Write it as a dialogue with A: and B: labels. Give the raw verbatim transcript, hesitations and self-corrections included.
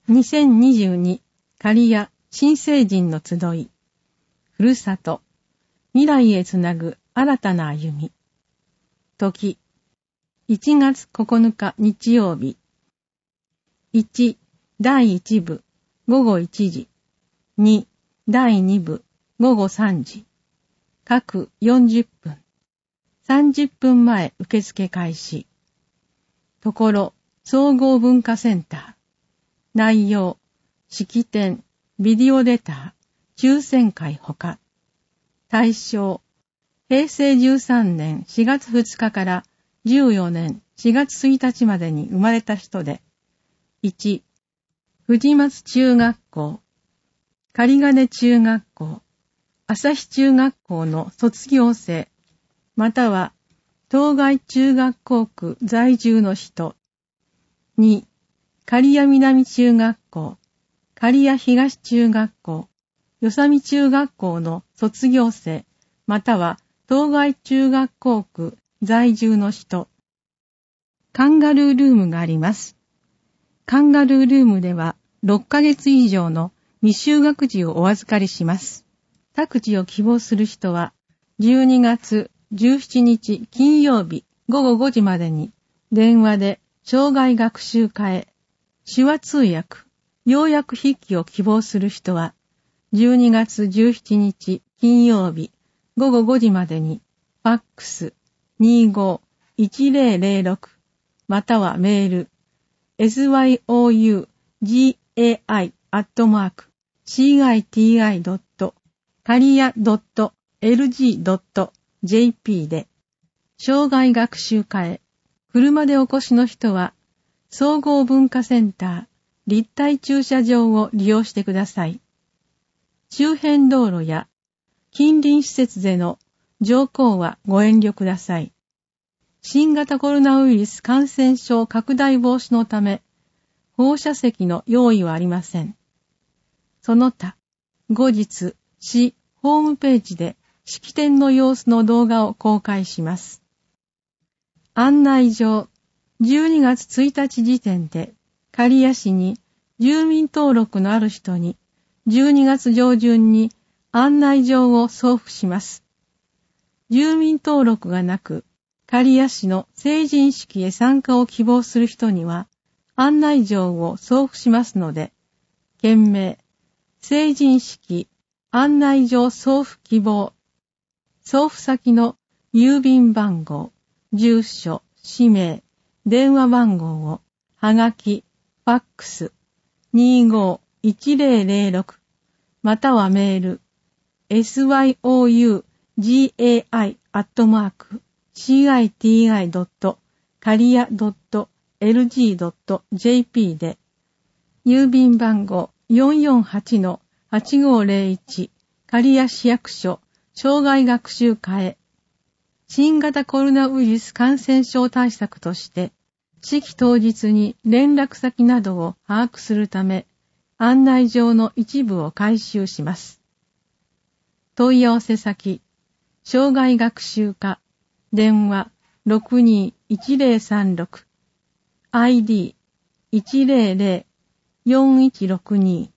A: にせんにじゅうに刈谷新成人の集い。ふるさと。未来へつなぐ新たな歩み。時。いちがつここのか日曜日。いち、だいいち部、ごごいちじ。に、だいに部、ごごさんじ。各よんじゅっぷん。さんじゅっぷんまえ受付開始。ところ、総合文化センター。内容、式典、ビデオレター、抽選会ほか。対象、へいせいじゅうさんねんしがつふつかからじゅうよねんしがつついたちまでに生まれた人で、いち、藤松中学校、狩金中学校、朝日中学校の卒業生、または当該中学校区在住の人。に、刈谷南中学校、刈谷東中学校、与謝見中学校の卒業生、または当該中学校区在住の人。カンガルールームがあります。カンガルールームではろっかげつ以上の未就学児をお預かりします。託児を希望する人はじゅうにがつじゅうしちにち金曜日ごごごじまでに電話で障害学習課へ、手話通訳、要約筆記を希望する人はじゅうにがつじゅうしちにち金曜日ごごごじまでにファックス にごーいちぜろぜろろく またはメール エスワイオーユージーエーアイ アットマーク シーアイティーアイ ドット カリヤ ドット エルジー ドット ジェーピー で、障害学習課へ、車でお越しの人は、総合文化センター、立体駐車場を利用してください。周辺道路や近隣施設での乗降はご遠慮ください。新型コロナウイルス感染症拡大防止のため、放射席の用意はありません。その他、後日、市ホームページで式典の様子の動画を公開します。案内状、じゅうにがつついたち時点で、刈谷市に住民登録のある人に、じゅうにがつ上旬に案内状を送付します。住民登録がなく、刈谷市の成人式へ参加を希望する人には、案内状を送付しますので、件名、成人式案内状送付希望、送付先の郵便番号、住所、氏名、電話番号を、はがき、ファックス、にごーいちぜろぜろろく、またはメール、エスワイオーユージーエーアイ アットマーク、シーアイティーアイ ドット カリヤ ドット エルジー ドット ジェーピー で、郵便番号 よんよんはちのはちごーぜろいち、刈谷市役所、障害学習課へ、新型コロナウイルス感染症対策として、式当日に連絡先などを把握するため、案内状の一部を回収します。問い合わせ先、障害学習課、電話 ろくにーいちぜろさんろく、アイディー いちぜろぜろよんいちろくに